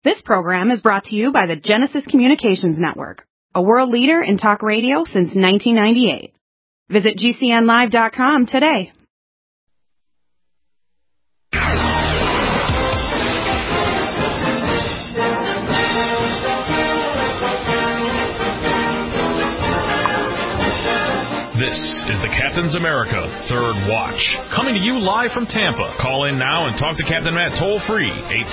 This program is brought to you by the Genesis Communications Network, a world leader in talk radio since 1998. Visit GCNlive.com today. This is the Captain's America Third Watch, coming to you live from Tampa. Call in now and talk to Captain Matt toll-free,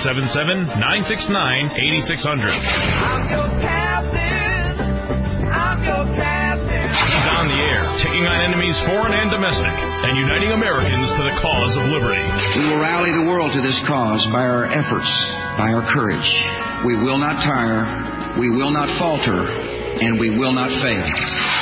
877-969-8600. I'm your captain. I'm your captain. He's on the air, taking on enemies foreign and domestic, and uniting Americans to the cause of liberty. We will rally the world to this cause by our efforts, by our courage. We will not tire, we will not falter, and we will not fail.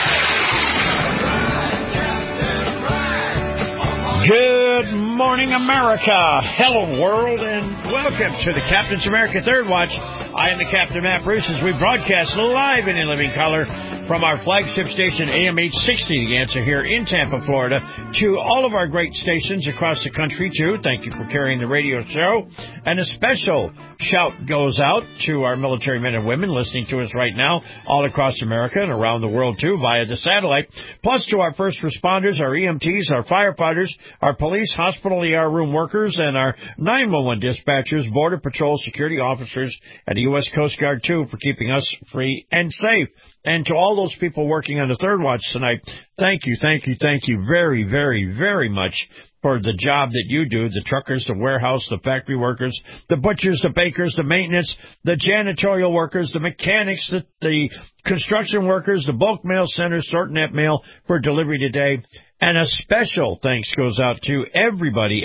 Good morning, America. Hello, world, and welcome to the Captain's America Third Watch. I am the Captain, Matt Bruce, as we broadcast live and in living color from our flagship station, AM 860, The Answer, here in Tampa, Florida, to all of our great stations across the country, too. Thank you for carrying the radio show. And a special shout goes out to our military men and women listening to us right now all across America and around the world, too, via the satellite. Plus to our first responders, our EMTs, our firefighters, our police, hospital ER room workers, and our 911 dispatchers, Border Patrol security officers, and the U.S. Coast Guard, too, for keeping us free and safe. And to all those people working on the Third Watch tonight, thank you very, very, very much for the job that you do, the truckers, the warehouse, the factory workers, the butchers, the bakers, the maintenance, the janitorial workers, the mechanics, the construction workers, the bulk mail centers sorting that mail for delivery today. And a special thanks goes out to everybody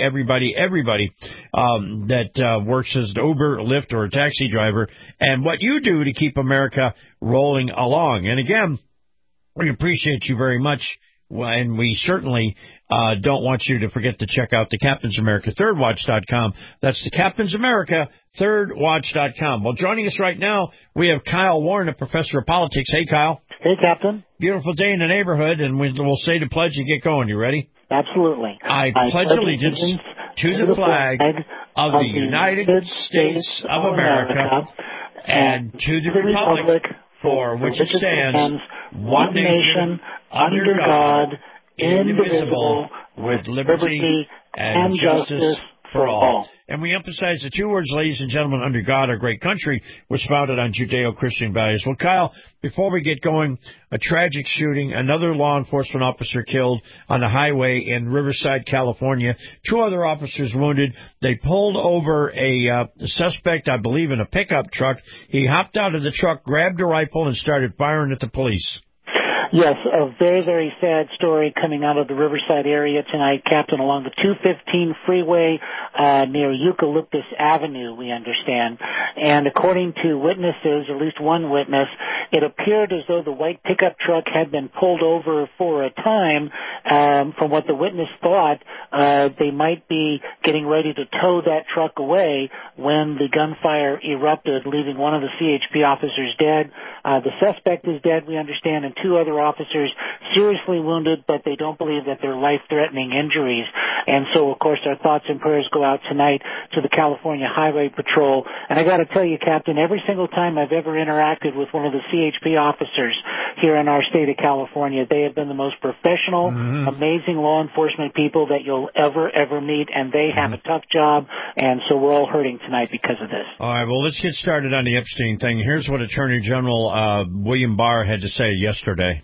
that works as an Uber, Lyft, or a taxi driver, and what you do to keep America rolling along. And again, we appreciate you very much, and we certainly don't want you to forget to check out the Captain's America ThirdWatch.com. That's the Captain's America ThirdWatch.com. Well, joining us right now, we have Kyle Warren, a professor of politics. Hey, Kyle. Hey, Captain. Beautiful day in the neighborhood, and we'll say the pledge and get going. You ready? Absolutely. I pledge allegiance to the flag of the United States of America and to the republic for which it stands, one nation, under God, indivisible, with liberty and justice for all. And we emphasize the two words, ladies and gentlemen, under God, our great country, was founded on Judeo-Christian values. Well, Kyle, before we get going, a tragic shooting, another law enforcement officer killed on the highway in Riverside, California, two other officers wounded. They pulled over a suspect, I believe, in a pickup truck. He hopped out of the truck, grabbed a rifle, and started firing at the police. Yes, a very, very sad story coming out of the Riverside area tonight, Captain, along the 215 freeway near Eucalyptus Avenue, we understand. And according to witnesses, at least one witness, it appeared as though the white pickup truck had been pulled over for a time. From what the witness thought, they might be getting ready to tow that truck away when the gunfire erupted, leaving one of the CHP officers dead. The suspect is dead, we understand, and two other officers seriously wounded, but they don't believe that they're life-threatening injuries. And so, of course, our thoughts and prayers go out tonight to the California Highway Patrol. And I got to tell you, Captain, every single time I've ever interacted with one of the CHP officers here in our state of California, they have been the most professional, amazing law enforcement people that you'll ever meet, and they have a tough job, and so we're all hurting tonight because of this. All right, well, let's get started on the Epstein thing. Here's what Attorney General William Barr had to say yesterday.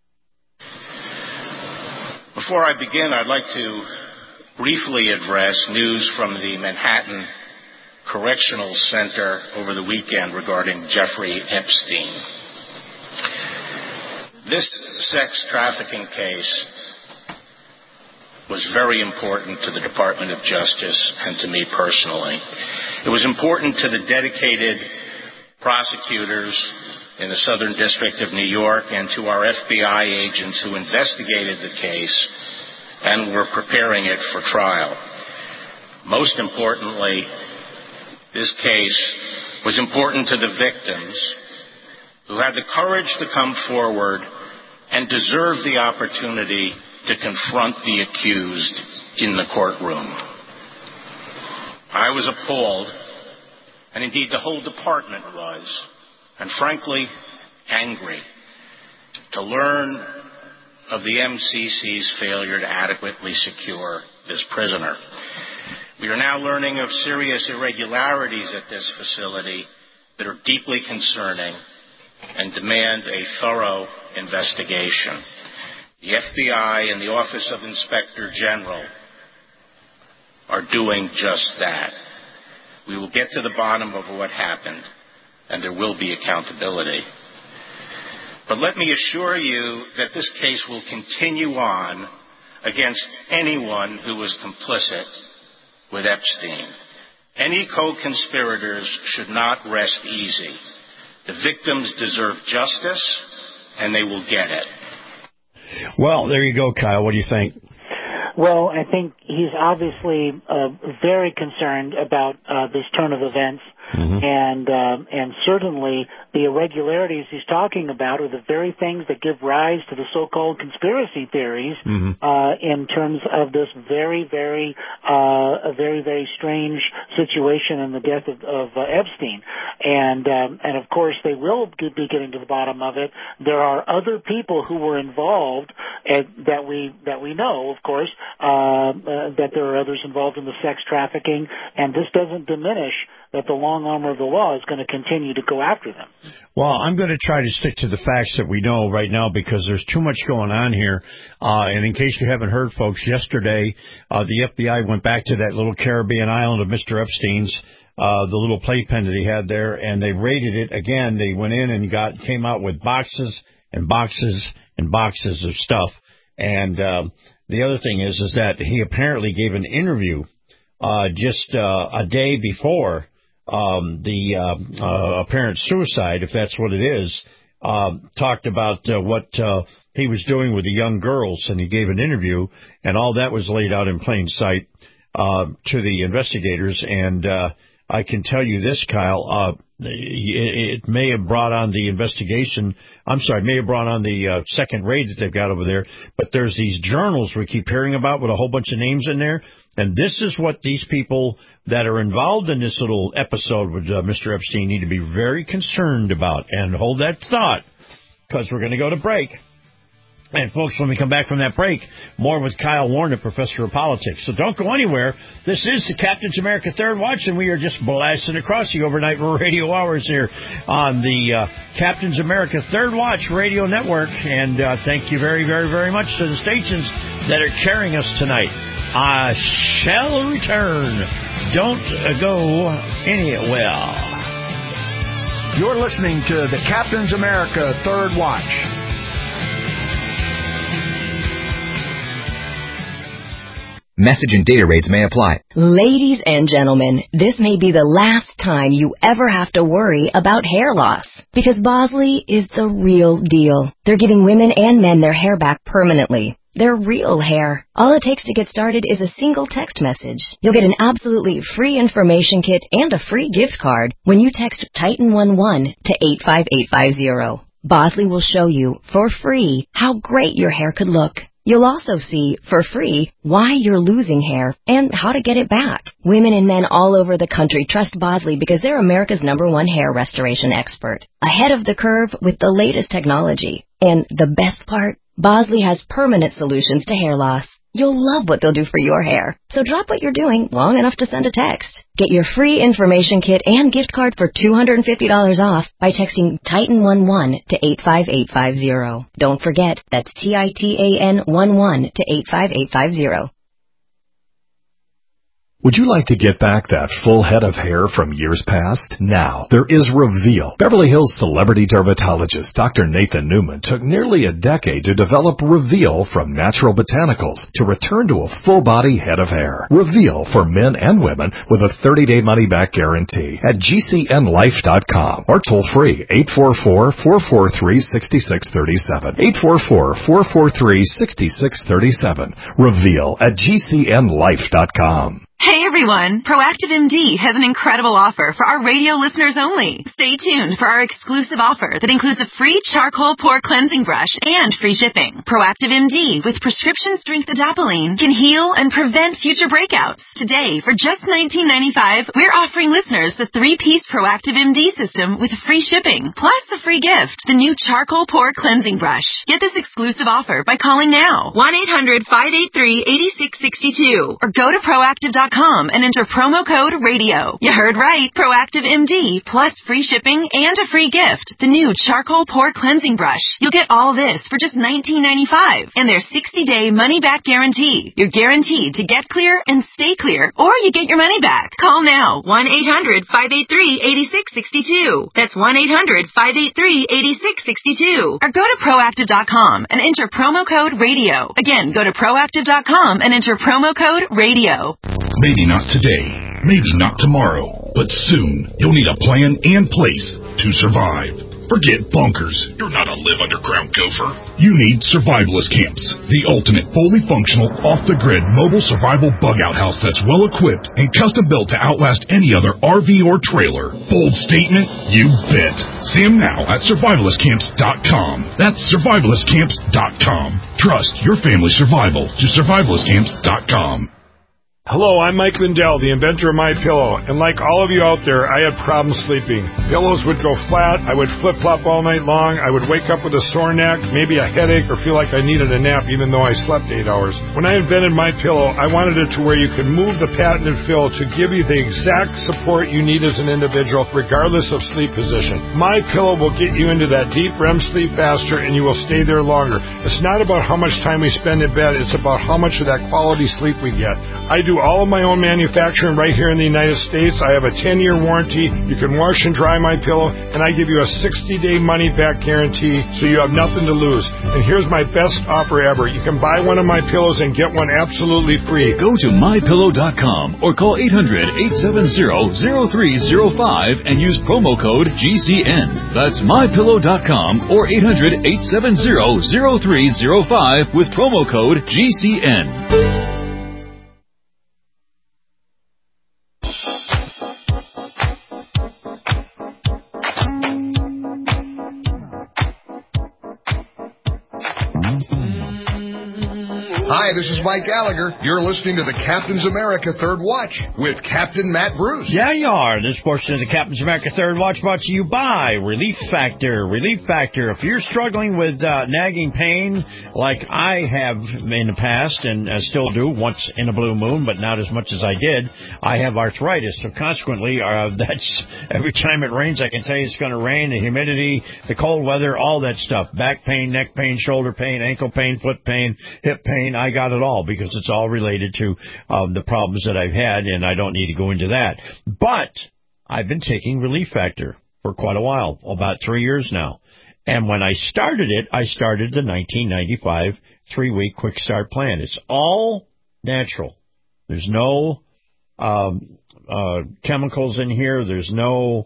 Before I begin, I'd like to briefly address news from the Manhattan Correctional Center over the weekend regarding Jeffrey Epstein. This sex trafficking case was very important to the Department of Justice and to me personally. It was important to the dedicated prosecutors in the Southern District of New York and to our FBI agents who investigated the case and were preparing it for trial. Most importantly, this case was important to the victims who had the courage to come forward and deserve the opportunity to confront the accused in the courtroom. I was appalled and indeed the whole department was, and frankly, angry, to learn of the MCC's failure to adequately secure this prisoner. We are now learning of serious irregularities at this facility that are deeply concerning and demand a thorough investigation. The FBI and the Office of Inspector General are doing just that. We will get to the bottom of what happened, and there will be accountability. But let me assure you that this case will continue on against anyone who was complicit with Epstein. Any co-conspirators should not rest easy. The victims deserve justice, and they will get it. Well, there you go, Kyle. What do you think? Well, I think he's obviously very concerned about this turn of events, and certainly the irregularities he's talking about are the very things that give rise to the so-called conspiracy theories in terms of this very, very strange situation in the death of Epstein. And of course, they will be getting to the bottom of it. There are other people who were involved that we know, of course, that there are others involved in the sex trafficking, and this doesn't diminish that the long arm of the law is going to continue to go after them. Well, I'm going to try to stick to the facts that we know right now because there's too much going on here. And in case you haven't heard, folks, yesterday the FBI went back to that little Caribbean island of Mr. Epstein's, the little playpen that he had there, and they raided it again. They went in and came out with boxes and boxes and boxes of stuff. And the other thing is that he apparently gave an interview just a day before the apparent suicide, if that's what it is, talked about what he was doing with the young girls, and he gave an interview, and all that was laid out in plain sight to the investigators. And I can tell you this, Kyle, it may have brought on the investigation. I'm sorry, may have brought on the second raid that they've got over there. But there's these journals we keep hearing about with a whole bunch of names in there. And this is what these people that are involved in this little episode with Mr. Epstein need to be very concerned about. And hold that thought, because we're going to go to break. And, folks, when we come back from that break, more with Kyle Warner, Professor of Politics. So don't go anywhere. This is the Captain's America Third Watch, and we are just blasting across the overnight radio hours here on the Captain's America Third Watch radio network. And thank you very, very, very much to the stations that are carrying us tonight. I shall return. Don't go anywhere. You're listening to the Captain's America Third Watch. Message and data rates may apply. Ladies and gentlemen, this may be the last time you ever have to worry about hair loss, because Bosley is the real deal. They're giving women and men their hair back permanently. Their real hair. All it takes to get started is a single text message. You'll get an absolutely free information kit and a free gift card when you text Titan11 to 85850. Bosley will show you for free how great your hair could look. You'll also see, for free, why you're losing hair and how to get it back. Women and men all over the country trust Bosley because they're America's #1 hair restoration expert. Ahead of the curve with the latest technology. And the best part? Bosley has permanent solutions to hair loss. You'll love what they'll do for your hair. So drop what you're doing long enough to send a text. Get your free information kit and gift card for $250 off by texting Titan11 to 85850. Don't forget, that's TITAN11 to 85850. Would you like to get back that full head of hair from years past? Now, there is Reveal. Beverly Hills celebrity dermatologist Dr. Nathan Newman took nearly a decade to develop Reveal from natural botanicals to return to a full-body head of hair. Reveal for men and women with a 30-day money-back guarantee at GCNlife.com or toll-free 844-443-6637. 844-443-6637. Reveal at GCNlife.com. Hey everyone, Proactive MD has an incredible offer for our radio listeners only. Stay tuned for our exclusive offer that includes a free charcoal pore cleansing brush and free shipping. Proactive MD with prescription strength adapalene can heal and prevent future breakouts. Today, for just $19.95, we're offering listeners the 3-piece Proactive MD system with free shipping, plus the free gift, the new charcoal pore cleansing brush. Get this exclusive offer by calling now, 1-800-583-8662, or go to proactive.com and enter promo code RADIO. You heard right. Proactive MD plus free shipping and a free gift. The new charcoal pore cleansing brush. You'll get all this for just $19.95 and their 60-day money-back guarantee. You're guaranteed to get clear and stay clear, or you get your money back. Call now. 1-800-583-8662. That's 1-800-583-8662. Or go to proactive.com and enter promo code RADIO. Again, go to proactive.com and enter promo code RADIO. Maybe not today, maybe not tomorrow, but soon you'll need a plan and place to survive. Forget bunkers. You're not a live underground gopher. You need survivalist camps, the ultimate fully functional, off-the-grid mobile survival bug-out house that's well-equipped and custom-built to outlast any other RV or trailer. Bold statement? You bet. See them now at survivalistcamps.com. That's survivalistcamps.com. Trust your family's survival to survivalistcamps.com. Hello, I'm Mike Lindell, the inventor of MyPillow, and like all of you out there, I had problems sleeping. Pillows would go flat, I would flip-flop all night long, I would wake up with a sore neck, maybe a headache, or feel like I needed a nap even though I slept 8 hours. When I invented MyPillow, I wanted it to where you could move the patented fill to give you the exact support you need as an individual, regardless of sleep position. MyPillow will get you into that deep REM sleep faster, and you will stay there longer. It's not about how much time we spend in bed, it's about how much of that quality sleep we get. I do all of my own manufacturing right here in the United States. I have a 10-year warranty. You can wash and dry my pillow, and I give you a 60-day money-back guarantee, so you have nothing to lose. And here's my best offer ever. You can buy one of my pillows and get one absolutely free. Go to mypillow.com or call 800-870-0305 and use promo code GCN. That's mypillow.com or 800-870-0305 with promo code GCN. Hi, this is Mike Gallagher. You're listening to the Captain's America Third Watch with Captain Matt Bruce. Yeah, you are. This portion of the Captain's America Third Watch brought to you by Relief Factor. Relief Factor. If you're struggling with nagging pain like I have in the past and still do once in a blue moon, but not as much as I did, I have arthritis. So consequently, that's every time it rains, I can tell you it's going to rain, the humidity, the cold weather, all that stuff. Back pain, neck pain, shoulder pain, ankle pain, foot pain, hip pain. I got it all because it's all related to the problems that I've had, and I don't need to go into that. But I've been taking Relief Factor for quite a while, about 3 years now. And when I started it, I started the 1995 3-week quick start plan. It's all natural. There's no chemicals in here. There's no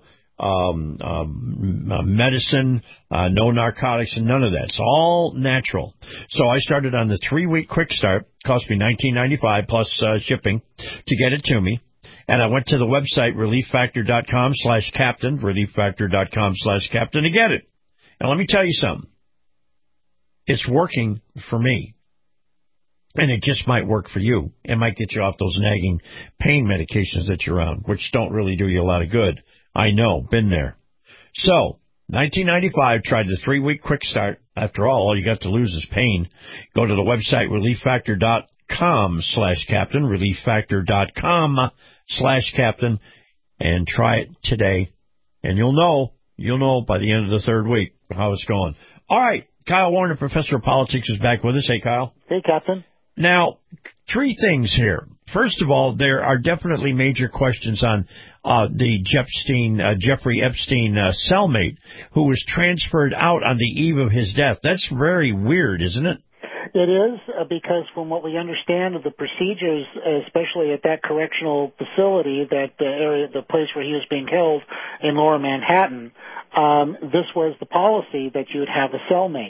medicine, no narcotics, and none of that. It's all natural. So I started on the 3-week quick start. Cost me $19.95 plus shipping to get it to me. And I went to the website, relieffactor.com/captain, relieffactor.com/captain to get it. And let me tell you something. It's working for me. And it just might work for you. It might get you off those nagging pain medications that you're on, which don't really do you a lot of good. I know, been there. So, 1995, tried the 3-week quick start. After all you got to lose is pain. Go to the website, relieffactor.com/captain, relieffactor.com/captain, and try it today. And you'll know by the end of the 3rd week how it's going. All right, Kyle Warner, Professor of Politics, is back with us. Hey, Kyle. Hey, Captain. Now, 3 things here. First of all, there are definitely major questions on the Jeffrey Epstein cellmate who was transferred out on the eve of his death. That's very weird, isn't it? It is, because from what we understand of the procedures, especially at that correctional facility, the place where he was being held in Lower Manhattan, this was the policy that you would have a cellmate.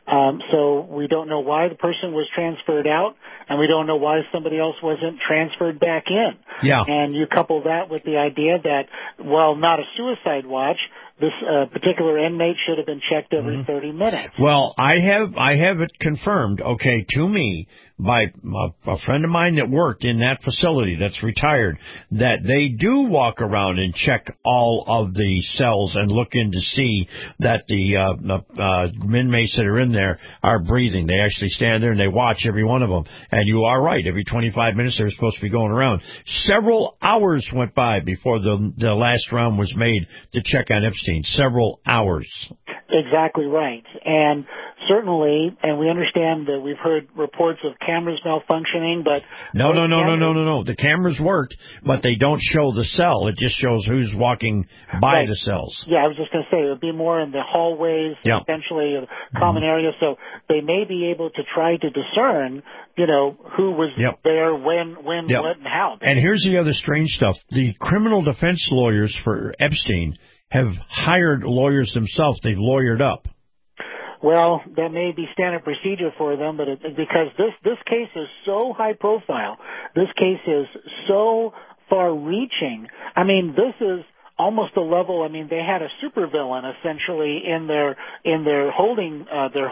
So we don't know why the person was transferred out, and we don't know why somebody else wasn't transferred back in. Yeah. And you couple that with the idea that, while not a suicide watch, this particular inmate should have been checked every 30 minutes. Well, I have it confirmed, okay, to me by a friend of mine that worked in that facility that's retired, that they do walk around and check all of the cells and look in to see that the inmates that are in there are breathing. They actually stand there and they watch every one of them. And you are right, every 25 minutes they're supposed to be going around. Several hours went by before the last round was made to check on Epstein. Several hours. Exactly right. And certainly, and we understand that we've heard reports of cameras malfunctioning, but... No. The cameras worked, but they don't show the cell. It just shows who's walking by the cells. Yeah, I was just going to say, it would be more in the hallways, essentially, common areas, so they may be able to try to discern, who was there, when, what, and how. And here's the other strange stuff. The criminal defense lawyers for Epstein have hired lawyers themselves. They've lawyered up. Well, that may be standard procedure for them, but because this case is so high profile, this case is so far-reaching. I mean, this is almost a level. I mean, they had a supervillain essentially in their holding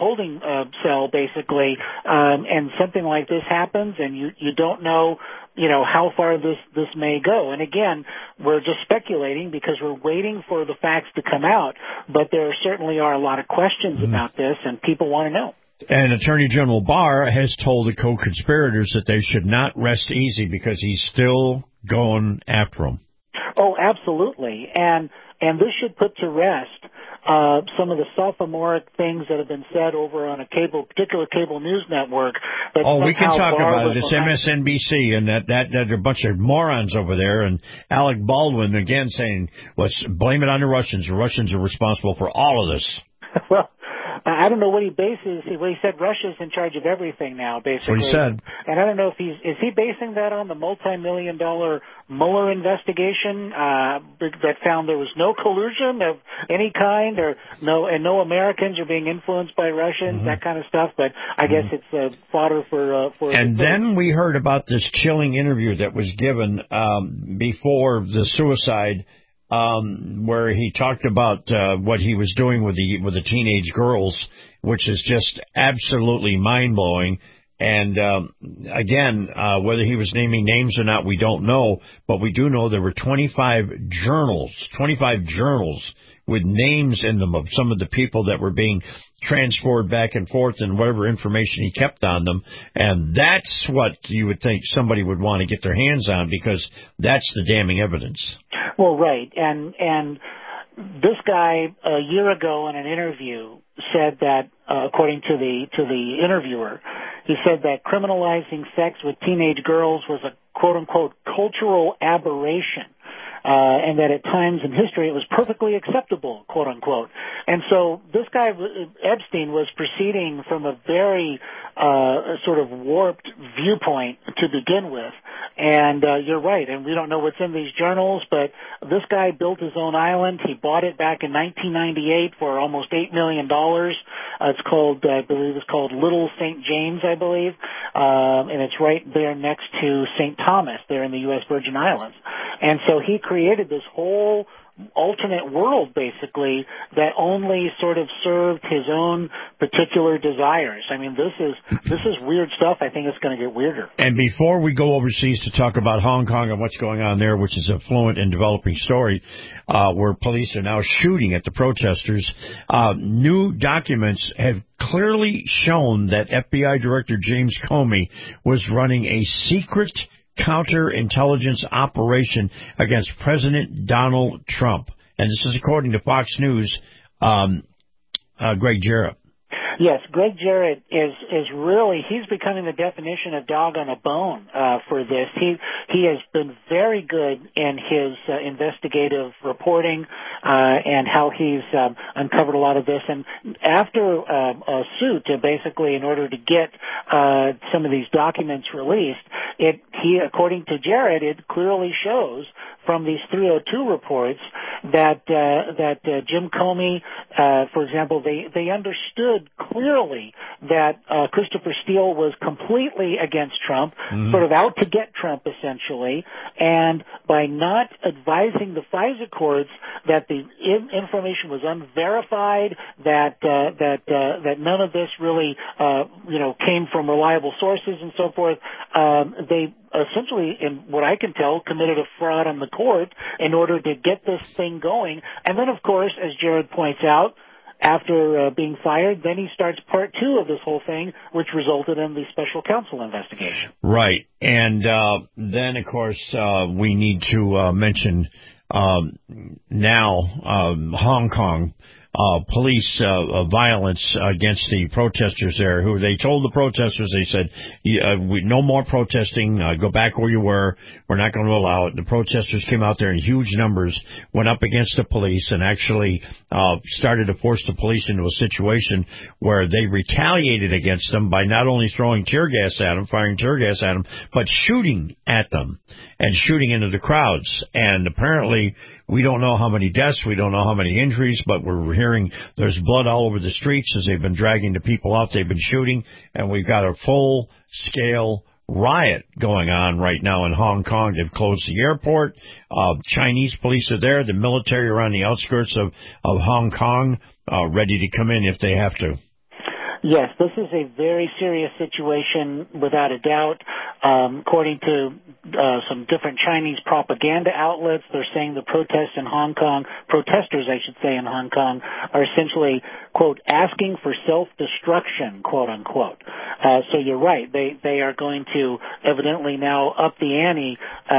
cell, basically, and something like this happens, and you don't know. How far this may go. And again, we're just speculating because we're waiting for the facts to come out, but there certainly are a lot of questions about this, and people want to know. And Attorney General Barr has told the co-conspirators that they should not rest easy because he's still going after them. Oh, absolutely. And this should put to rest some of the sophomoric things that have been said over on a particular cable news network. We can talk about it. It's MSNBC, and that there are a bunch of morons over there. And Alec Baldwin, again, saying, let's blame it on the Russians. The Russians are responsible for all of this. Well, I don't know what he bases. Well, he said Russia's in charge of everything now, basically. That's what he said. And I don't know if is he basing that on the multi-million-dollar Mueller investigation that found there was no collusion of any kind, or no Americans are being influenced by Russians, that kind of stuff. But I guess it's fodder for. And then we heard about this chilling interview that was given before the suicide. Where he talked about what he was doing with the teenage girls, which is just absolutely mind-blowing. And again, whether he was naming names or not, we don't know. But we do know there were 25 journals with names in them of some of the people that were being transferred back and forth and whatever information he kept on them. And that's what you would think somebody would want to get their hands on, because that's the damning evidence. Well, right. And this guy a year ago in an interview said that, according to the interviewer, he said that criminalizing sex with teenage girls was a quote-unquote cultural aberration. And that at times in history it was perfectly acceptable, quote unquote. And so this guy, Epstein, was proceeding from a very sort of warped viewpoint to begin with. And you're right, and we don't know what's in these journals, but this guy built his own island. He bought it back in 1998 for almost $8 million. It's called, I believe it's called Little St. James, I believe. And it's right there next to St. Thomas, there in the U.S. Virgin Islands. And so he created this whole alternate world, basically, that only sort of served his own particular desires. I mean, this is weird stuff. I think it's going to get weirder. And before we go overseas to talk about Hong Kong and what's going on there, which is a fluent and developing story, where police are now shooting at the protesters, new documents have clearly shown that FBI Director James Comey was running a secret counterintelligence operation against President Donald Trump. And this is according to Fox News, Greg Jarrett. Yes, Greg Jarrett is really, he's becoming the definition of dog on a bone for this. He has been very good in his investigative reporting and how he's uncovered a lot of this. And after a suit, basically, in order to get some of these documents released, according to Jarrett, it clearly shows from these 302 reports that Jim Comey, for example, they understood clearly that Christopher Steele was completely against Trump, sort of out to get Trump essentially, and by not advising the FISA courts that the information was unverified, that none of this really came from reliable sources and so forth, they essentially, in what I can tell, committed a fraud on the court in order to get this thing going. And then, of course, as Jared points out, after being fired, then he starts part two of this whole thing, which resulted in the special counsel investigation. Right. And then, of course, we need to mention now Hong Kong. Police violence against the protesters there, who they told the protesters, they said, no more protesting, go back where you were, we're not going to allow it. The protesters came out there in huge numbers, went up against the police, and actually started to force the police into a situation where they retaliated against them by not only throwing tear gas at them, firing tear gas at them, but shooting at them and shooting into the crowds. And apparently, we don't know how many deaths, we don't know how many injuries, but we're hearing there's blood all over the streets as they've been dragging the people out. They've been shooting, and we've got a full-scale riot going on right now in Hong Kong. They've closed the airport. Chinese police are there. The military are on the outskirts of Hong Kong, ready to come in if they have to. Yes, this is a very serious situation, without a doubt. According to some different Chinese propaganda outlets, they're saying the protests in Hong Kong, protesters, I should say, in Hong Kong, are essentially, quote, asking for self-destruction, quote unquote. So you're right. They are going to evidently now up the ante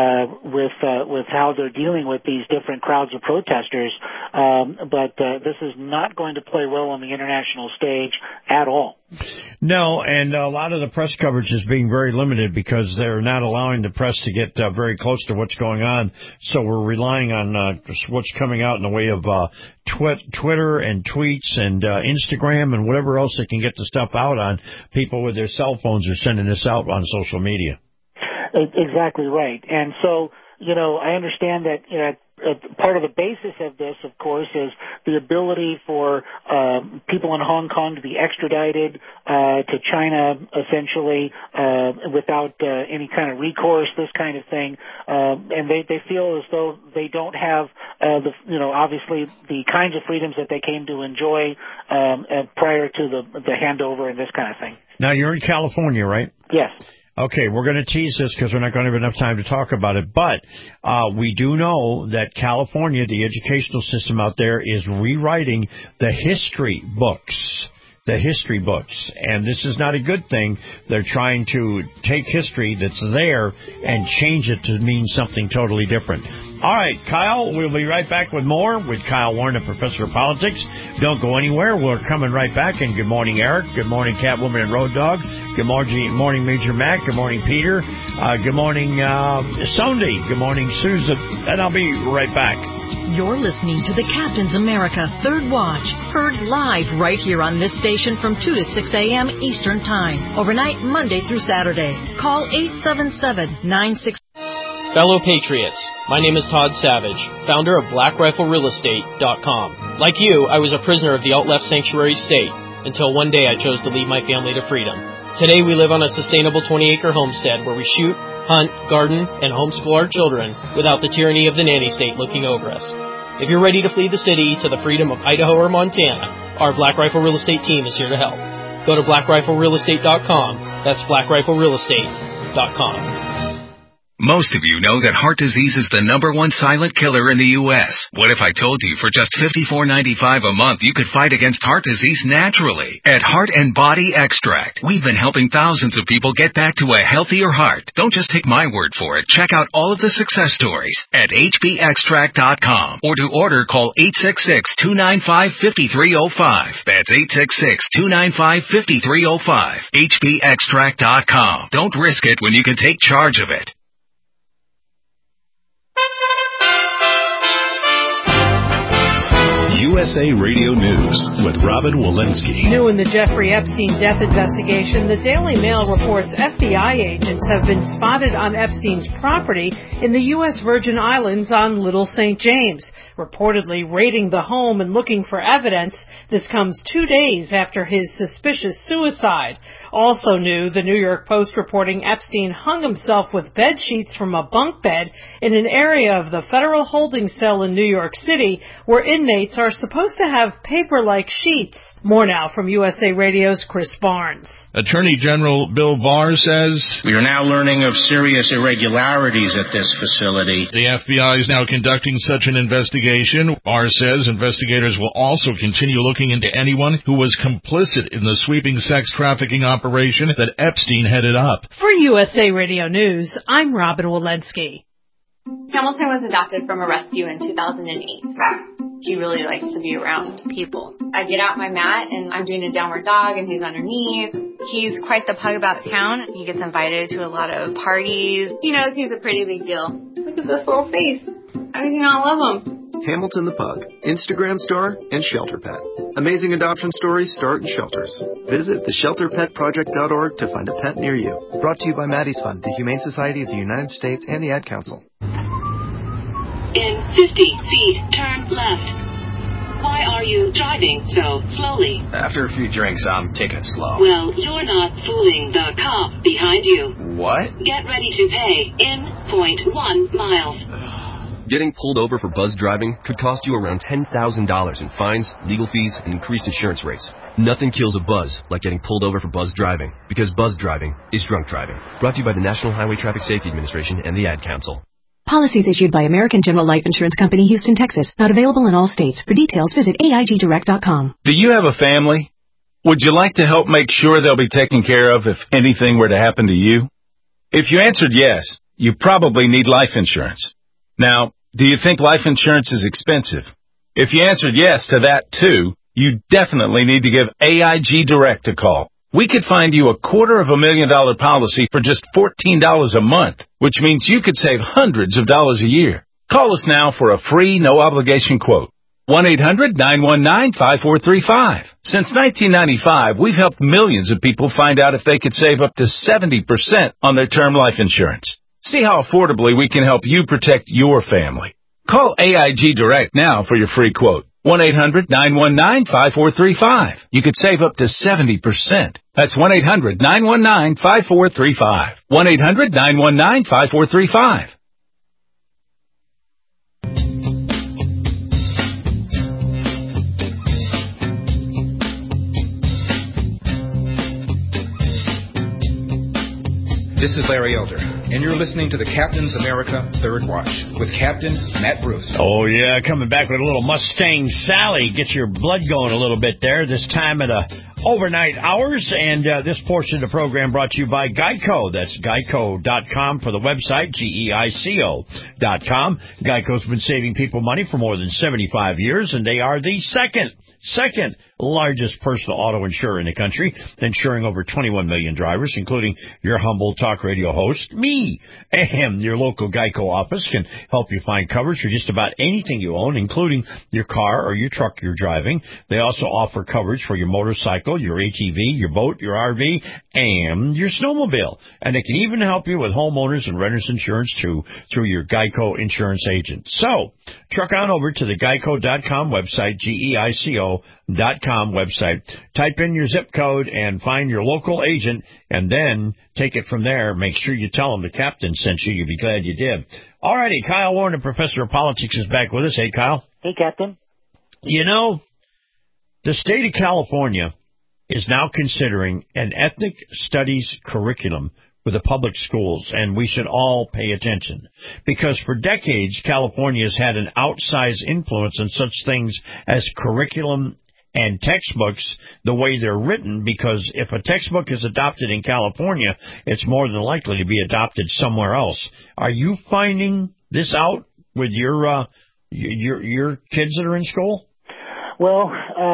with how they're dealing with these different crowds of protesters. But this is not going to play well on the international stage at all. No, and a lot of the press coverage is being very limited because they're not allowing the press to get very close to what's going on. So we're relying on what's coming out in the way of Twitter and tweets and Instagram and whatever else they can get the stuff out on. People with their cell phones are sending this out on social media. Exactly right. And so, I understand that part of the basis of this, of course, is the ability for people in Hong Kong to be extradited to China, essentially, without any kind of recourse, this kind of thing. And they feel as though they don't have obviously the kinds of freedoms that they came to enjoy prior to the handover and this kind of thing. Now, you're in California, right? Yes. Okay, we're going to tease this because we're not going to have enough time to talk about it, but we do know that California, the educational system out there, is rewriting the history books. And this is not a good thing. They're trying to take history that's there and change it to mean something totally different. All right, Kyle, we'll be right back with more with Kyle Warren, Professor of Politics. Don't go anywhere. We're coming right back. And good morning, Eric. Good morning, Catwoman and Road Dog. Good morning, Major Mac. Good morning, Peter. Good morning, Sondi. Good morning, Susan. And I'll be right back. You're listening to the Captain's America Third Watch, heard live right here on this station from 2 to 6 a.m. Eastern Time, overnight Monday through Saturday. Call 877-96... Fellow Patriots, my name is Todd Savage, founder of BlackRifleRealEstate.com. Like you, I was a prisoner of the alt-left sanctuary state, until one day I chose to lead my family to freedom. Today we live on a sustainable 20-acre homestead where we shoot, hunt, garden, and homeschool our children without the tyranny of the nanny state looking over us. If you're ready to flee the city to the freedom of Idaho or Montana, our Black Rifle Real Estate team is here to help. Go to BlackRifleRealEstate.com. That's BlackRifleRealEstate.com. Most of you know that heart disease is the #1 silent killer in the U.S. What if I told you for just $54.95 a month you could fight against heart disease naturally? At Heart and Body Extract, we've been helping thousands of people get back to a healthier heart. Don't just take my word for it. Check out all of the success stories at hbextract.com. Or to order, call 866-295-5305. That's 866-295-5305. hbextract.com. Don't risk it when you can take charge of it. USA Radio News with Robin Walensky. New in the Jeffrey Epstein death investigation, the Daily Mail reports FBI agents have been spotted on Epstein's property in the U.S. Virgin Islands on Little St. James. reportedly raiding the home and looking for evidence. This comes 2 days after his suspicious suicide. Also new, the New York Post reporting Epstein hung himself with bed sheets from a bunk bed in an area of the federal holding cell in New York City where inmates are supposed to have paper-like sheets. More now from USA Radio's Chris Barnes. Attorney General Bill Barr says, "We are now learning of serious irregularities at this facility. The FBI is now conducting such an investigation. Barr says investigators will also continue looking into anyone who was complicit in the sweeping sex trafficking operation that Epstein headed up." For USA Radio News, I'm Robin Walensky. Hamilton was adopted from a rescue in 2008. He really likes to be around people. I get out my mat and I'm doing a downward dog and he's underneath. He's quite the pug about town. He gets invited to a lot of parties. He knows he's a pretty big deal. Look at this little face. How do you not love him? Hamilton the Pug, Instagram star, and Shelter Pet. Amazing adoption stories start in shelters. Visit theshelterpetproject.org to find a pet near you. Brought to you by Maddie's Fund, the Humane Society of the United States, and the Ad Council. In 50 feet, turn left. Why are you driving so slowly? After a few drinks, I'm taking it slow. Well, you're not fooling the cop behind you. What? Get ready to pay in 0.1 miles. Getting pulled over for buzz driving could cost you around $10,000 in fines, legal fees, and increased insurance rates. Nothing kills a buzz like getting pulled over for buzz driving, because buzz driving is drunk driving. Brought to you by the National Highway Traffic Safety Administration and the Ad Council. Policies issued by American General Life Insurance Company, Houston, Texas. Not available in all states. For details, visit AIGDirect.com. Do you have a family? Would you like to help make sure they'll be taken care of if anything were to happen to you? If you answered yes, you probably need life insurance. Now, do you think life insurance is expensive? If you answered yes to that too, you definitely need to give AIG Direct a call. We could find you a $250,000 policy for just $14 a month, which means you could save hundreds of dollars a year. Call us now for a free, no-obligation quote. 1-800-919-5435. Since 1995, we've helped millions of people find out if they could save up to 70% on their term life insurance. See how affordably we can help you protect your family. Call AIG Direct now for your free quote. 1-800-919-5435. You could save up to 70%. That's 1-800-919-5435. 1-800-919-5435. This is Larry Elder, and you're listening to the Captain's America Third Watch with Captain Matt Bruce. Oh, yeah, coming back with a little Mustang Sally. Get your blood going a little bit there, this time at overnight hours. And this portion of the program brought to you by Geico. That's geico.com for the website, GEICO.com. Geico's been saving people money for more than 75 years, and they are the second largest personal auto insurer in the country, insuring over 21 million drivers, including your humble talk radio host, me. And your local Geico office can help you find coverage for just about anything you own, including your car or your truck you're driving. They also offer coverage for your motorcycle, your ATV, your boat, your RV, and your snowmobile. And they can even help you with homeowners and renters insurance, too, through your Geico insurance agent. So, truck on over to the geico.com website, GEICO.com website. Type in your zip code and find your local agent, and then take it from there. Make sure you tell them the captain sent you. You'll be glad you did. All righty, Kyle Warren, the professor of politics, is back with us. Hey, Kyle. Hey, Captain. You know, the state of California is now considering an ethnic studies curriculum for the public schools, and we should all pay attention. Because for decades, California has had an outsized influence on such things as curriculum and textbooks, the way they're written, because if a textbook is adopted in California, it's more than likely to be adopted somewhere else. Are you finding this out with your kids that are in school? Well,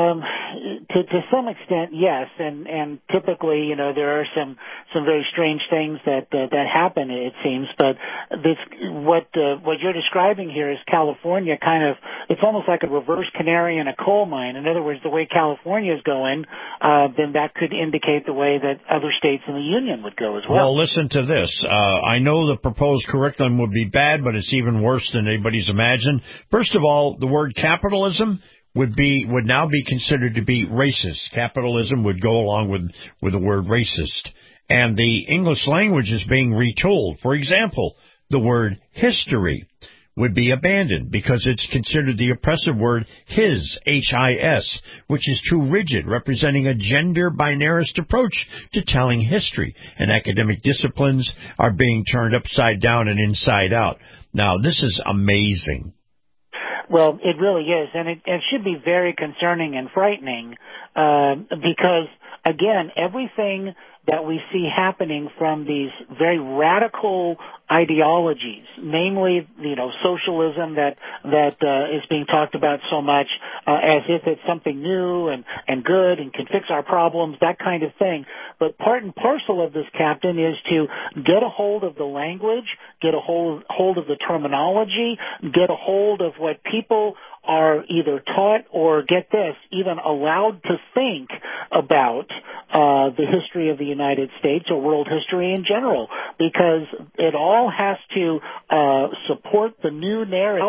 to some extent, yes, and typically, you know, there are some very strange things that happen, it seems. But what you're describing here is California kind of, it's almost like a reverse canary in a coal mine. In other words, the way California is going, then that could indicate the way that other states in the union would go as well. Well, listen to this. I know the proposed curriculum would be bad, but it's even worse than anybody's imagined. First of all, the word capitalism would now be considered to be racist. Capitalism would go along with the word racist. And the English language is being retooled. For example, the word history would be abandoned because it's considered the oppressive word his, H-I-S, which is too rigid, representing a gender binarist approach to telling history. And academic disciplines are being turned upside down and inside out. Now, this is amazing. Well, it really is, and it should be very concerning and frightening because, again, everything that we see happening from these very radical ideologies, namely, you know, socialism that is being talked about so much as if it's something new and good and can fix our problems, that kind of thing. But part and parcel of this, Captain, is to get a hold of the language, get a hold of the terminology, get a hold of what people are either taught or, get this, even allowed to think about the history of the United States or world history in general, because it all has to support the new narrative.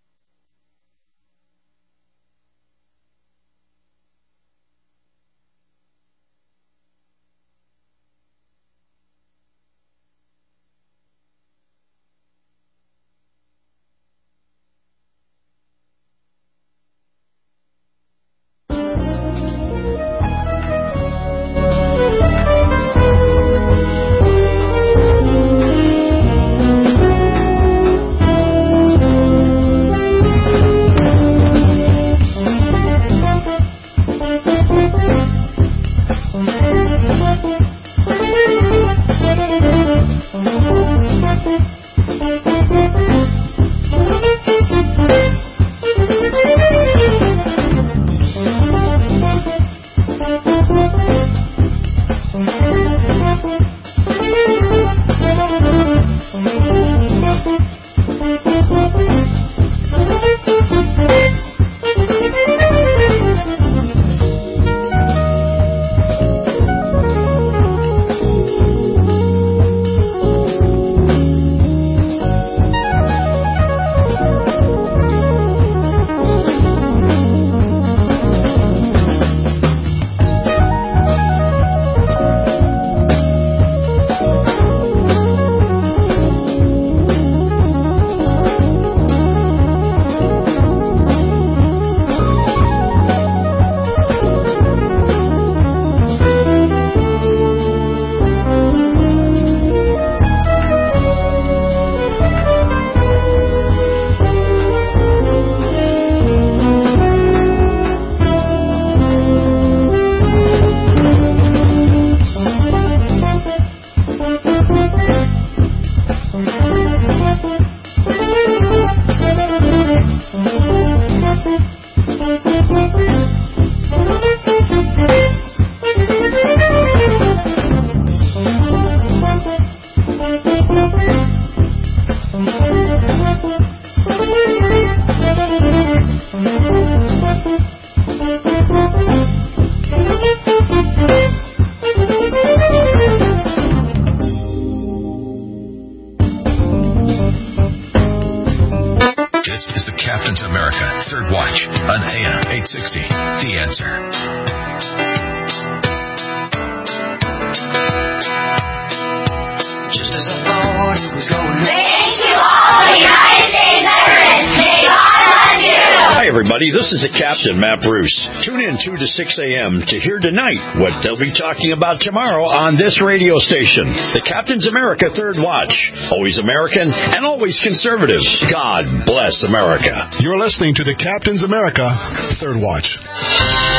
This is the Captain, Matt Bruce. Tune in 2 to 6 a.m. to hear tonight what they'll be talking about tomorrow on this radio station. The Captain's America Third Watch. Always American and always conservative. God bless America. You're listening to the Captain's America Third Watch.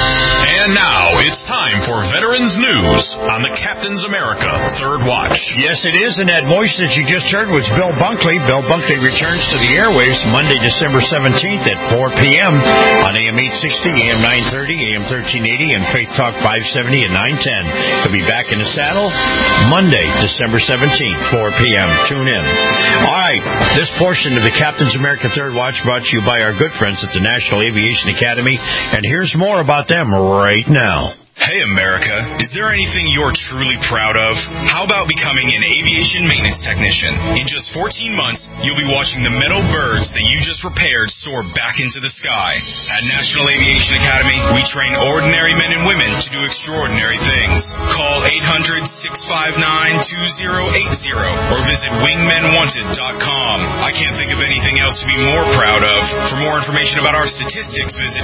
And now it's time for Veterans News on the Captain's America Third Watch. Yes, it is, and that voice that you just heard was Bill Bunkley. Bill Bunkley returns to the airwaves Monday, December 17th at 4 p.m. on AM 860, AM 930, AM 1380, and Faith Talk 570 and 910. He'll be back in the saddle Monday, December 17th, 4 p.m. Tune in. All right, this portion of the Captain's America Third Watch brought to you by our good friends at the National Aviation Academy, and here's more about them right now. Hey, America, is there anything you're truly proud of? How about becoming an aviation maintenance technician? In just 14 months, you'll be watching the metal birds that you just repaired soar back into the sky. At National Aviation Academy, we train ordinary men and women to do extraordinary things. Call 800-659-2080 or visit wingmenwanted.com. I can't think of anything else to be more proud of. For more information about our statistics, visit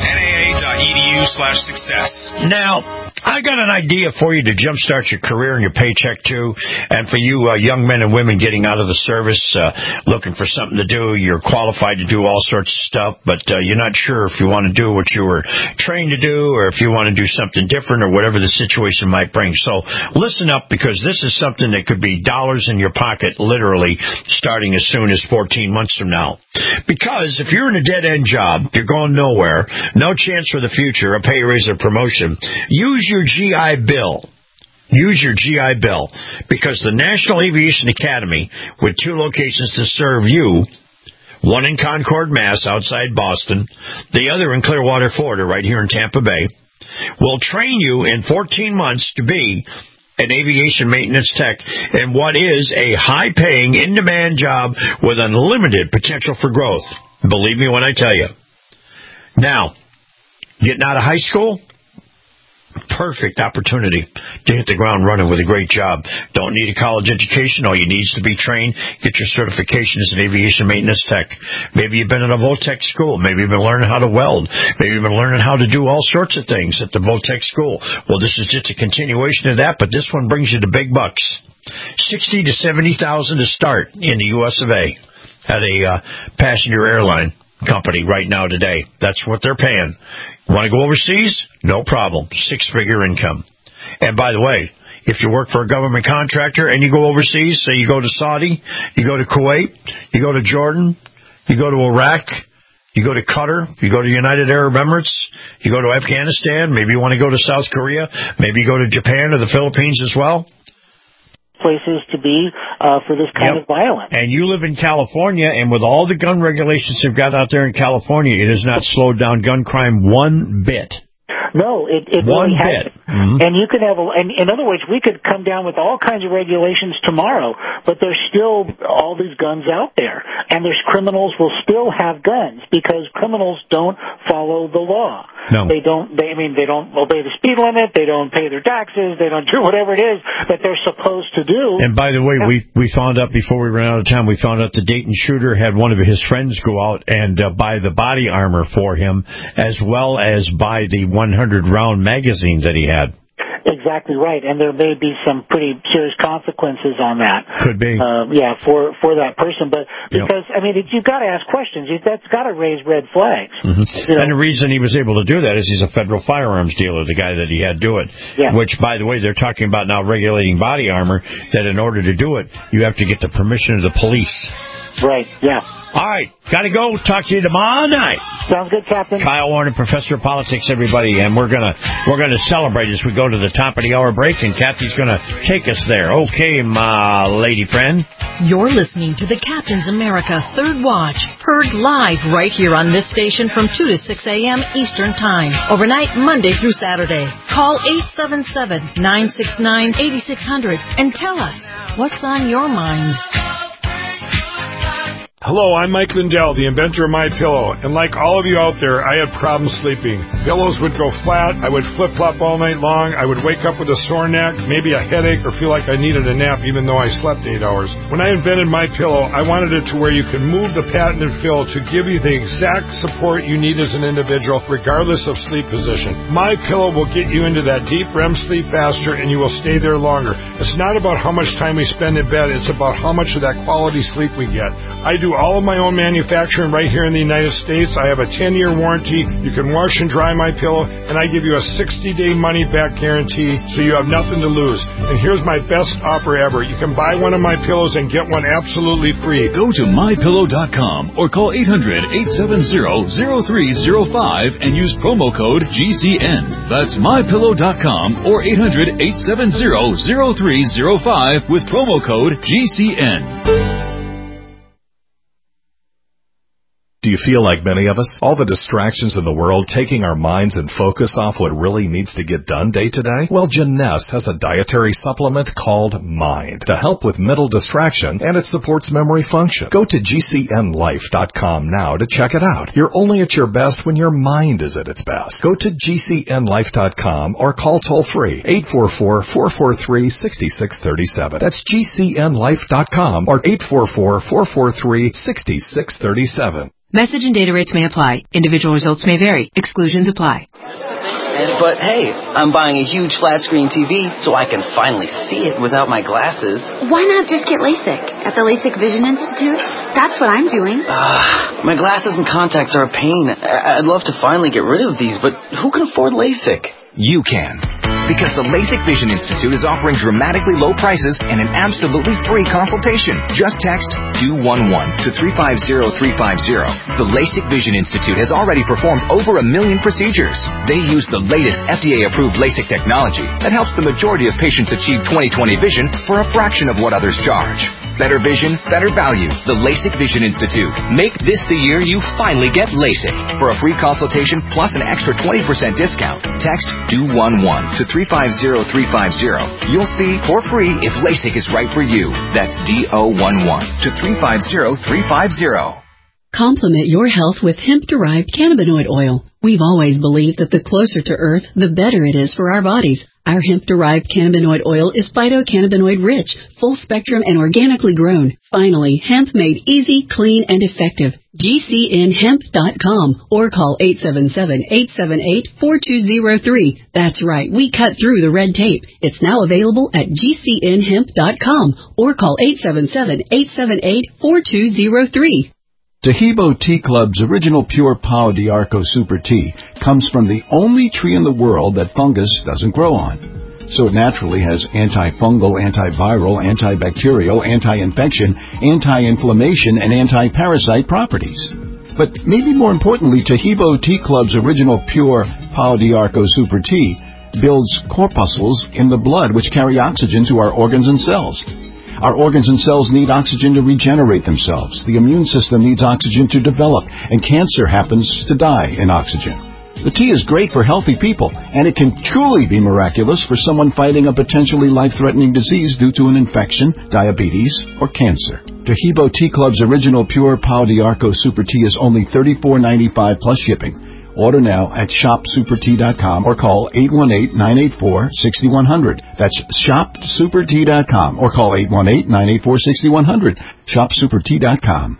naa.edu/success. Now, I got an idea for you to jumpstart your career and your paycheck, too. And for you young men and women getting out of the service, looking for something to do, you're qualified to do all sorts of stuff, but you're not sure if you want to do what you were trained to do or if you want to do something different or whatever the situation might bring. So listen up, because this is something that could be dollars in your pocket, literally, starting as soon as 14 months from now. Because if you're in a dead-end job, you're going nowhere, no chance for the future, a pay raise or promotion, use your GI Bill. Use your GI Bill, because the National Aviation Academy, with 2 locations to serve you, one in Concord, Mass, outside Boston, the other in Clearwater, Florida, right here in Tampa Bay, will train you in 14 months to be an aviation maintenance tech in what is a high-paying, in-demand job with unlimited potential for growth. Believe me when I tell you. Now, getting out of high school, perfect opportunity to hit the ground running with a great job. Don't need a college education. All you need is to be trained. Get your certification as an aviation maintenance tech. Maybe you've been in a Voltech school. Maybe you've been learning how to weld. Maybe you've been learning how to do all sorts of things at the Voltech school. Well, this is just a continuation of that, but this one brings you the big bucks. $60,000 to $70,000 to start in the US of A at a passenger airline company right now today. That's what they're paying. Want to go overseas? No problem. 6-figure income. And by the way, if you work for a government contractor and you go overseas, say you go to Saudi, you go to Kuwait, you go to Jordan, you go to Iraq, you go to Qatar, you go to United Arab Emirates, you go to Afghanistan, maybe you want to go to South Korea, maybe you go to Japan or the Philippines as well. Places to be for this kind of violence. And you live in California, and with all the gun regulations they've got out there in California, it has not slowed down gun crime one bit. No, it really hasn't. Mm-hmm. And you could have, in other words, we could come down with all kinds of regulations tomorrow, but there's still all these guns out there, and there's criminals will still have guns because criminals don't follow the law. No. They don't obey the speed limit, they don't pay their taxes, they don't do whatever it is that they're supposed to do. And by the way, we found out before we ran out of time, we found out the Dayton shooter had one of his friends go out and buy the body armor for him, as well as buy the 100-round magazine that he had. Exactly right, and there may be some pretty serious consequences on that. Could be. For that person, but because, you've got to ask questions. That's got to raise red flags. Mm-hmm. And the reason he was able to do that is he's a federal firearms dealer, the guy that he had do it. Yeah. Which, by the way, they're talking about now regulating body armor, that in order to do it, you have to get the permission of the police. Right, yeah. All right, got to go. Talk to you tomorrow night. Sounds good, Captain. Kyle Warner, Professor of Politics, everybody, and we're gonna celebrate as we go to the top of the hour break, and Kathy's gonna take us there. Okay, my lady friend. You're listening to the Captain's America Third Watch, heard live right here on this station from 2 to 6 a.m. Eastern Time, overnight Monday through Saturday. Call 877-969-8600 and tell us what's on your mind. Hello, I'm Mike Lindell, the inventor of MyPillow, and like all of you out there, I had problems sleeping. Pillows would go flat, I would flip-flop all night long, I would wake up with a sore neck, maybe a headache, or feel like I needed a nap even though I slept 8 hours. When I invented MyPillow, I wanted it to where you could move the patented fill to give you the exact support you need as an individual, regardless of sleep position. MyPillow will get you into that deep REM sleep faster, and you will stay there longer. It's not about how much time we spend in bed, it's about how much of that quality sleep we get. I do all of my own manufacturing right here in the United States. I have a 10-year warranty. You can wash and dry my pillow, and I give you a 60-day money-back guarantee, so you have nothing to lose. And here's my best offer ever. You can buy one of my pillows and get one absolutely free. Go to mypillow.com or call 800-870-0305 and use promo code GCN. That's mypillow.com or 800-870-0305 with promo code GCN. Do you feel like many of us? All the distractions in the world taking our minds and focus off what really needs to get done day to day? Well, Jeunesse has a dietary supplement called Mind to help with mental distraction, and it supports memory function. Go to GCNlife.com now to check it out. You're only at your best when your mind is at its best. Go to GCNlife.com or call toll-free 844-443-6637. That's GCNlife.com or 844-443-6637. Message and data rates may apply. Individual results may vary. Exclusions apply. But hey, I'm buying a huge flat screen TV so I can finally see it without my glasses. Why not just get LASIK at the LASIK Vision Institute? That's what I'm doing. My glasses and contacts are a pain. I'd love to finally get rid of these, but who can afford LASIK? You can. Because the LASIK Vision Institute is offering dramatically low prices and an absolutely free consultation. Just text DO11 to 350350. The LASIK Vision Institute has already performed over 1 million procedures. They use the latest FDA-approved LASIK technology that helps the majority of patients achieve 20/20 vision for a fraction of what others charge. Better vision, better value. The LASIK Vision Institute. Make this the year you finally get LASIK. For a free consultation plus an extra 20% discount, text DO11 to 350350. You'll see for free if LASIK is right for you. That's DO11 to 350350. Complement your health with hemp-derived cannabinoid oil. We've always believed that the closer to Earth, the better it is for our bodies. Our hemp-derived cannabinoid oil is phytocannabinoid-rich, full-spectrum, and organically grown. Finally, hemp made easy, clean, and effective. GCNhemp.com or call 877-878-4203. That's right, we cut through the red tape. It's now available at GCNhemp.com or call 877-878-4203. Tahibo Tea Club's original pure Pau d'Arco Super Tea comes from the only tree in the world that fungus doesn't grow on. So it naturally has antifungal, antiviral, antibacterial, anti-infection, anti-inflammation, and anti-parasite properties. But maybe more importantly, Tahibo Tea Club's original pure Pau d'Arco Super Tea builds corpuscles in the blood which carry oxygen to our organs and cells. Our organs and cells need oxygen to regenerate themselves. The immune system needs oxygen to develop, and cancer happens to die in oxygen. The tea is great for healthy people, and it can truly be miraculous for someone fighting a potentially life-threatening disease due to an infection, diabetes, or cancer. Tahibo Tea Club's original pure Pau d'Arco Super Tea is only $34.95 plus shipping. Order now at shopsupertea.com or call 818-984-6100. That's shopsupertea.com or call 818-984-6100. Shopsupertea.com.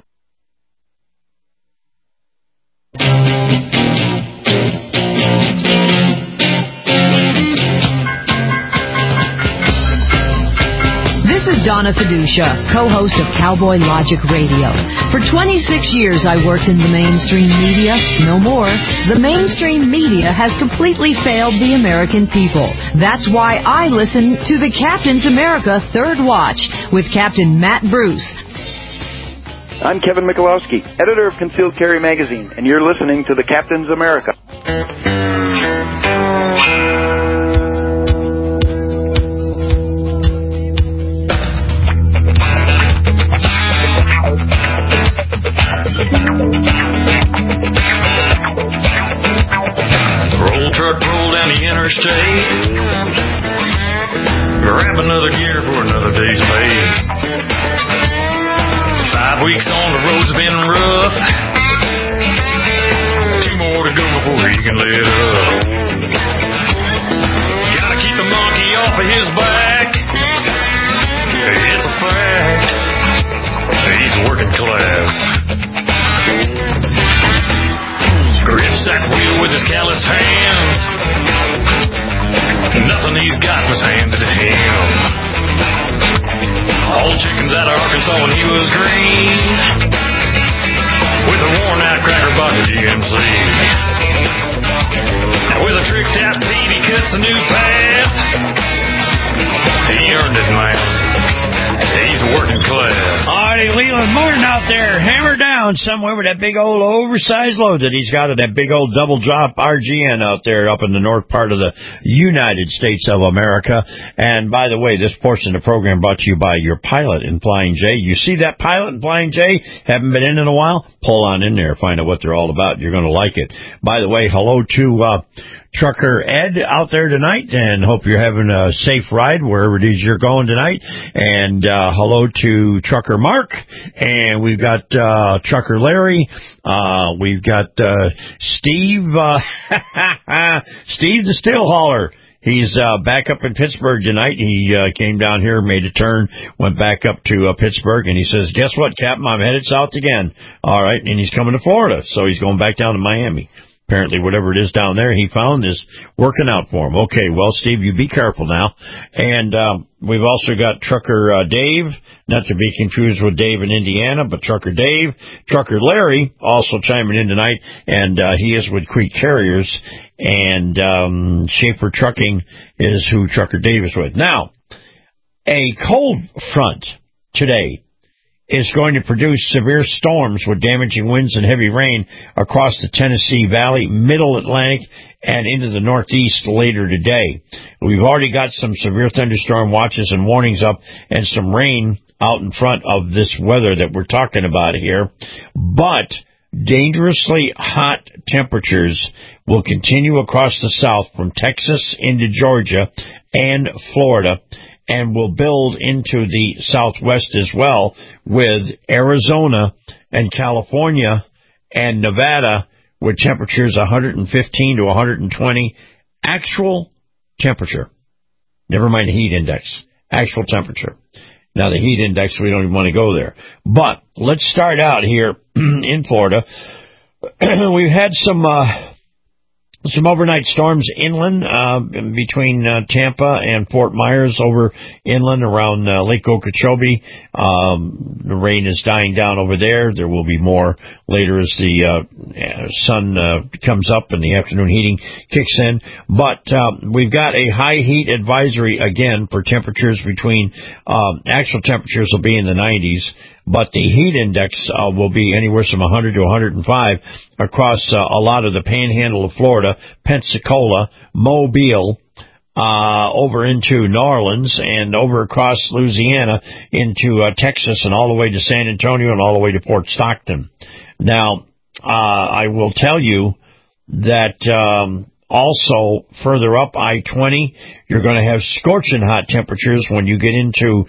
This is Donna Fiducia, co-host of Cowboy Logic Radio. For 26 years, I worked in the mainstream media. No more. The mainstream media has completely failed the American people. That's why I listen to the Captain's America Third Watch with Captain Matt Bruce. I'm Kevin Michalowski, editor of Concealed Carry Magazine, and you're listening to the Captain's America. Roll truck roll down the interstate. Grab another gear for another day's pay. 5 weeks on the road's been rough. 2 more to go before he can let up. Gotta keep the monkey off of his back. It's a fact. He's working class. Grips that wheel with his callous hands. Nothing he's got was handed to him. All chickens out of Arkansas when he was green. with a worn-out cracker box of GMC. With a tricked-out beat, he cuts a new path. He earned it, man. He's working class. All righty, Leland Morton out there, hammer down somewhere with that big old oversized load that he's got at that big old double drop RGN out there up in the north part of the United States of America. And by the way, this portion of the program brought to you by your pilot in Flying J. You see that pilot in Flying J? Haven't been in a while? Pull on in there, find out what they're all about. You're going to like it. By the way, hello to Trucker Ed out there tonight, and hope you're having a safe ride wherever it is you're going tonight. And hello to Trucker Mark, and we've got Trucker Larry, we've got Steve, Steve the Steel Hauler. He's back up in Pittsburgh tonight. He came down here, made a turn, went back up to Pittsburgh, and he says, guess what, Captain, I'm headed south again. All right, and he's coming to Florida, so he's going back down to Miami. Apparently, whatever it is down there he found is working out for him. Okay, well, Steve, you be careful now. And we've also got Trucker Dave, not to be confused with Dave in Indiana, but Trucker Dave. Trucker Larry also chiming in tonight, and he is with Creek Carriers. And Schaefer Trucking is who Trucker Dave is with. Now, a cold front today is going to produce severe storms with damaging winds and heavy rain across the Tennessee Valley, Middle Atlantic, and into the Northeast later today. We've already got some severe thunderstorm watches and warnings up and some rain out in front of this weather that we're talking about here. But dangerously hot temperatures will continue across the south from Texas into Georgia and Florida, and will build into the southwest as well, with Arizona and California and Nevada with temperatures 115 to 120 actual temperature. Never mind the heat index. Actual temperature. Now the heat index, we don't even want to go there. But let's start out here in Florida. We've had some overnight storms inland between Tampa and Fort Myers, over inland around Lake Okeechobee. The rain is dying down over there. There will be more later as the sun comes up and the afternoon heating kicks in. But we've got a high heat advisory again for temperatures between actual temperatures will be in the 90s. But the heat index will be anywhere from 100 to 105 across a lot of the panhandle of Florida, Pensacola, Mobile, over into New Orleans, and over across Louisiana into Texas, and all the way to San Antonio, and all the way to Port Stockton. Now, I will tell you that also further up I-20, you're going to have scorching hot temperatures when you get into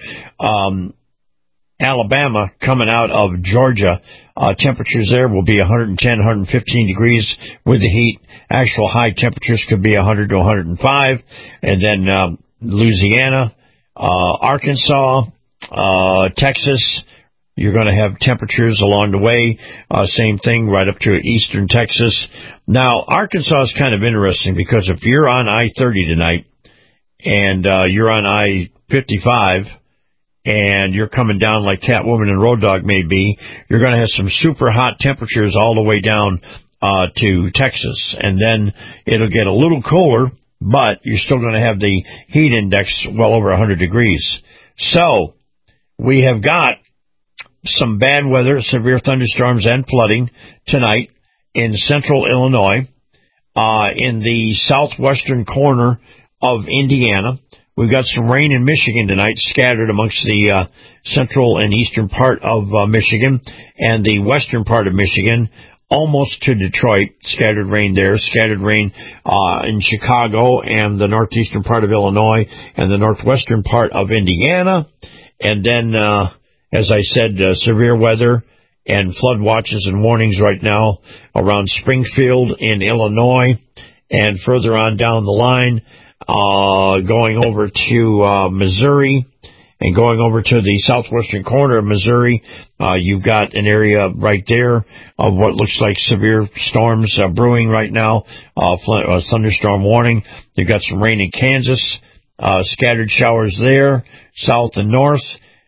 Alabama, coming out of Georgia. Temperatures there will be 110, 115 degrees with the heat. Actual high temperatures could be 100 to 105. And then Louisiana, Arkansas, Texas, you're going to have temperatures along the way. Same thing right up to eastern Texas. Now, Arkansas is kind of interesting because if you're on I-30 tonight and you're on I-55, and you're coming down like Catwoman and Road Dogg may be, you're going to have some super hot temperatures all the way down to Texas. And then it'll get a little cooler, but you're still going to have the heat index well over 100 degrees. So we have got some bad weather, severe thunderstorms and flooding tonight in central Illinois, in the southwestern corner of Indiana. We've got some rain in Michigan tonight, scattered amongst the central and eastern part of Michigan, and the western part of Michigan, almost to Detroit. Scattered rain there. Scattered rain in Chicago and the northeastern part of Illinois and the northwestern part of Indiana. And then, as I said, severe weather and flood watches and warnings right now around Springfield in Illinois, and further on down the line, going over to Missouri and going over to the southwestern corner of Missouri. You've got an area right there of what looks like severe storms brewing right now, thunderstorm warning. You've got some rain in Kansas, scattered showers there, south and north.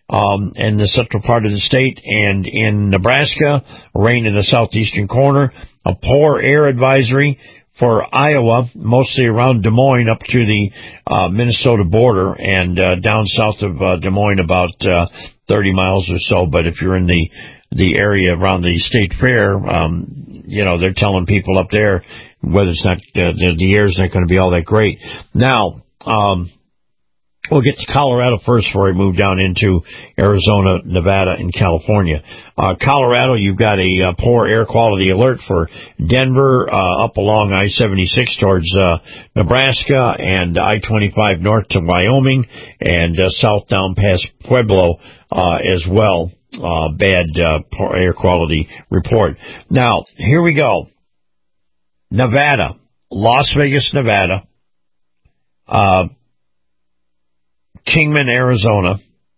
in the central part of the state, and in Nebraska, rain in the southeastern corner, a poor air advisory for Iowa, mostly around Des Moines up to the Minnesota border, and down south of Des Moines about 30 miles or so. But if you're in the area around the state fair, they're telling people up there whether it's not the air's not going to be all that great. Now, we'll get to Colorado first before we move down into Arizona, Nevada, and California. Colorado, you've got a poor air quality alert for Denver, up along I-76 towards Nebraska, and I-25 north to Wyoming, and south down past Pueblo as well. Bad poor air quality report. Now, here we go. Nevada, Las Vegas, Nevada, Kingman, Arizona,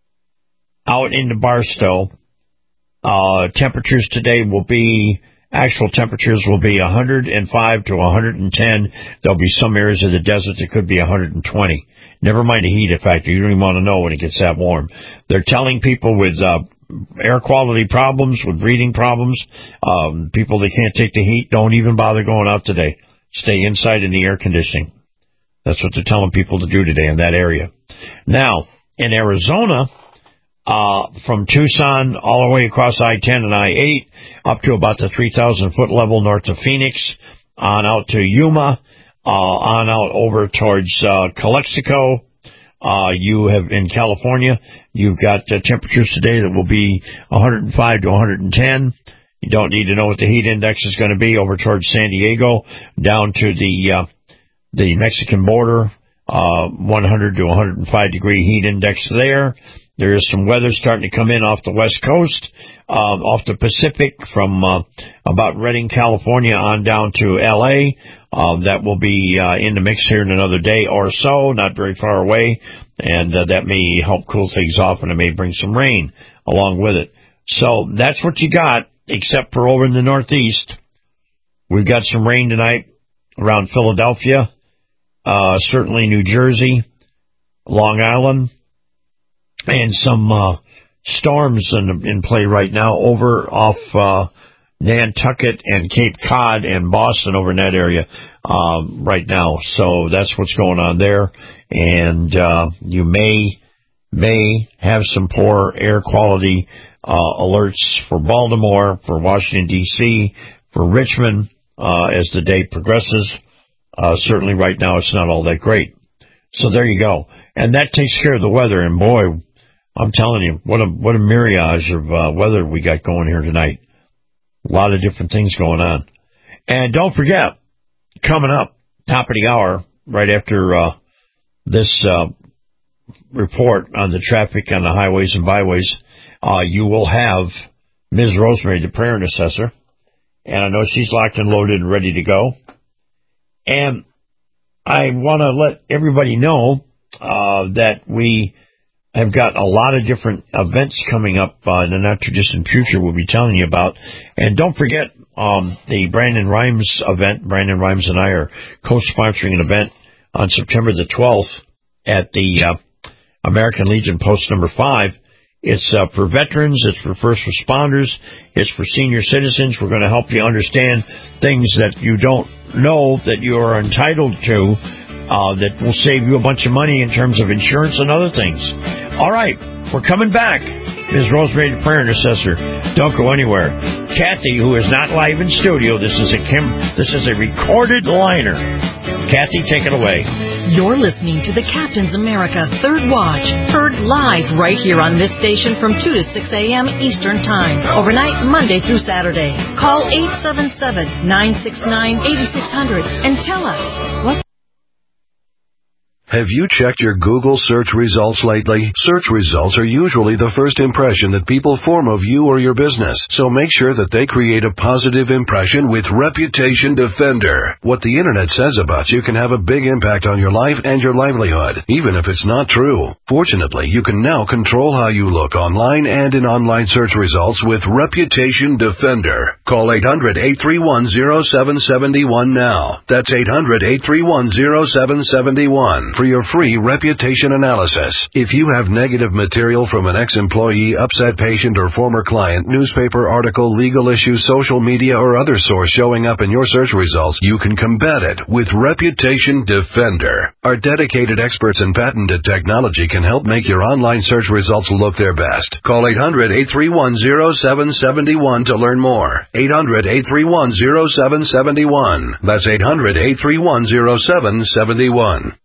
out into Barstow. Temperatures today actual temperatures will be 105 to 110. There'll be some areas of the desert that could be 120. Never mind the heat factor. You don't even want to know when it gets that warm. They're telling people with air quality problems, with breathing problems, people that can't take the heat, don't even bother going out today. Stay inside in the air conditioning. That's what they're telling people to do today in that area. Now, in Arizona, from Tucson all the way across I-10 and I-8 up to about the 3,000-foot level north of Phoenix, on out to Yuma, on out over towards Calexico. You have in California, you've got temperatures today that will be 105 to 110. You don't need to know what the heat index is going to be over towards San Diego, down to the Mexican border, 100 to 105 degree heat index there. There is some weather starting to come in off the west coast, off the Pacific from about Redding, California on down to L.A. That will be in the mix here in another day or so, not very far away, and that may help cool things off, and it may bring some rain along with it. So that's what you got, except for over in the Northeast. We've got some rain tonight around Philadelphia, certainly New Jersey, Long Island, and some storms in play right now over off Nantucket and Cape Cod and Boston over in that area right now. So that's what's going on there. And you may have some poor air quality alerts for Baltimore, for Washington, D.C., for Richmond as the day progresses. Certainly right now it's not all that great. So there you go. And that takes care of the weather. And boy, I'm telling you, what a myriad of weather we got going here tonight. A lot of different things going on. And don't forget, coming up, top of the hour, right after this report on the traffic on the highways and byways, you will have Ms. Rosemary, the prayer intercessor. And I know she's locked and loaded and ready to go. And I want to let everybody know that we have got a lot of different events coming up in the not-too-distant future we'll be telling you about. And don't forget the Brandon Rhymes event. Brandon Rhymes and I are co-sponsoring an event on September the 12th at the American Legion Post number 5. It's for veterans. It's for first responders. It's for senior citizens. We're going to help you understand things that you don't know that you are entitled to, that will save you a bunch of money in terms of insurance and other things. All right, we're coming back. Ms. Rosemary, the prayer intercessor. Don't go anywhere. Kathy, who is not live in studio, this is a recorded liner. Kathy, take it away. You're listening to the Captain's America Third Watch, heard live right here on this station from 2 to 6 a.m. Eastern Time, overnight Monday through Saturday. Call 877-969-8600 and tell us what. Have you checked your Google search results lately? Search results are usually the first impression that people form of you or your business, so make sure that they create a positive impression with Reputation Defender. What the internet says about you can have a big impact on your life and your livelihood, even if it's not true. Fortunately, you can now control how you look online and in online search results with Reputation Defender. Call 800-831-0771 now. That's 800-831-0771. for your free reputation analysis. If you have negative material from an ex-employee, upset patient, or former client, newspaper article, legal issue, social media, or other source showing up in your search results, you can combat it with Reputation Defender. Our dedicated experts in patented technology can help make your online search results look their best. Call 800-831-0771 to learn more. 800-831-0771. That's 800-831-0771.